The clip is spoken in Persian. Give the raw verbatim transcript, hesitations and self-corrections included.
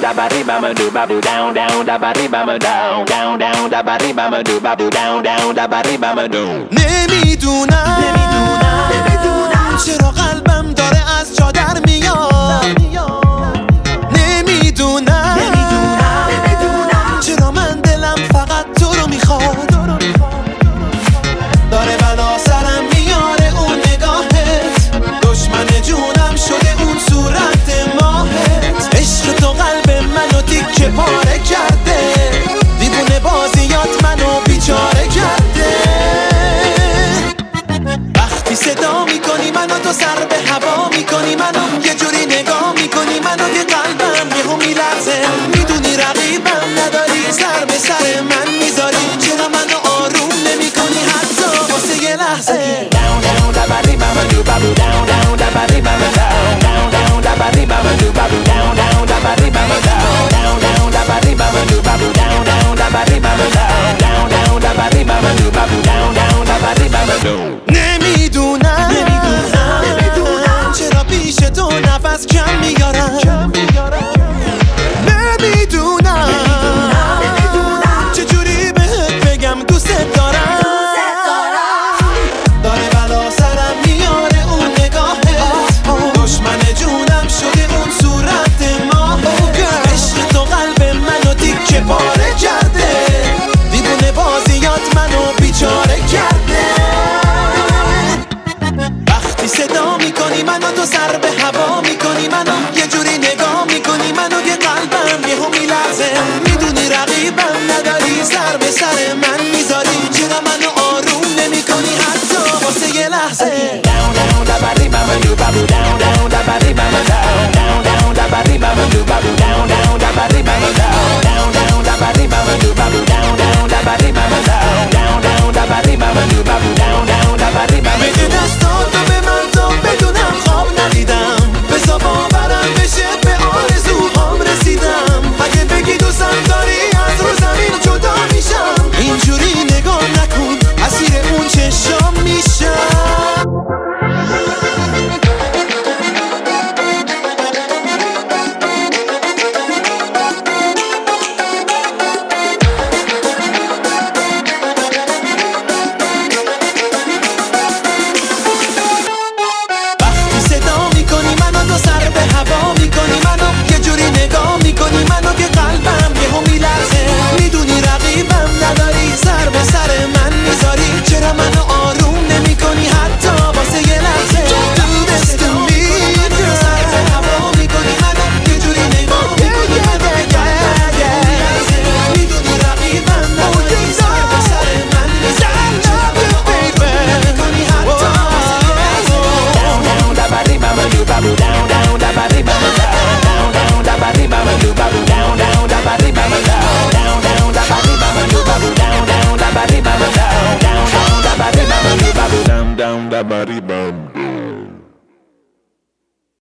da ba ri ba ma do ba bu down down da ba ri ba ma down down down da ba ri ba ma do ba bu down down da ba ri ba ma do. نمیدونم نمیدونم نمیدونم چرا قلبم داره از جا در میاد. نمیدونم نمیدونم نمیدونم چرا من دلم فقط تو رو میخواد. داره بلا سرم میاره اون نگاهت، دشمن جونم شده اون صورت ماهت. عشق تو قلب منو تیکه پاره کرده، دیوونه بازیات منو بیچاره کرده. وقتی صدا میکنی منو تو سر به هوا میکنی منو، یه جوری نگاه میکنی منو که قلبم یهو میلرزه. میدونی رقیبم نداری، سر به سر من میذاری، چرا منو آروم نمیکنی حتی واسه یه لحظه. Down down da ba ri ba ma do ba bu down down da ba ri ba ma down down down da ba ri ba ma do ba bu down down da ba ri ba ma down down down da ba ri ba ma do ba bu down down da ba ri ba ma down down down da ba ri ba ma do ba bu down down da ba ri ba ma do. نمیدونم نمیدونم نمیدونم چرا پیش تو نفس کم میارم. نمیدونم نمیدونم چجوری بهت بگم دوست دارم. داره بلا سرم میاره اون نگاهت، دشمن جونم شده اون صورت ماهت. عشق تو قلب منو تیکه پاره کرده، دیوونه بازیات منو بیچاره کرده. وقتی صدا میکنی منو تو سر به هوا میکنی منو، یه جوری نگاه میکنی منو که قلبم یهو میلرزه. میدونی رقیبم نداری، سر به سر من میذاری، چرا منو آروم نمیکنی حتی واسه یه لحظه. Down down da ba ri ba ma do ba bu down down da ba ri ba ma down down down da ba ri ba ma do ba bu down down da ba ri ba ma down down down da ba ri ba ma do ba bu down down da ba ri ba ma down down down da ba ri ba ma do ba bu down down da ba ri ba ma بده دستاتو به من تا بدونم خواب ندیدم، بزا باورم بشه به آرزوهام رسیدم. اگه بگی دوستم داری از رو زمین جدا میشم، اینجوری نگاه نکن اسیر اون چشام میشم. وقتی صدا میکنی منو تو سر به هوا میکنی منو، یه جوری نگاه میکنی منو که قلبم یهو میلرزه. میدونی رقیبم نداری، سر به سر من میذاری، چرا منو آروم نمیکنی حتی واسه یه لحظه. صدا میکنی منو سر به هوا میکنی منو، یه جوری نگاه میکنی منو که قلبم یهو میلرزه. میدونی رقیبم نداری، سر به سر من میذاری، چرا منو آروم نمیکنی حتی واسه یه لحظه. down down da ba ri ba ma do ba bu down down da ba ri ba ma down down down da ba ri ba ma do ba bu down down da ba ri ba ma down down down da ba ri ba ma do ba bu down down da ba ri ba ma down down down da ba ri ba ma do ba bu down down da ba ri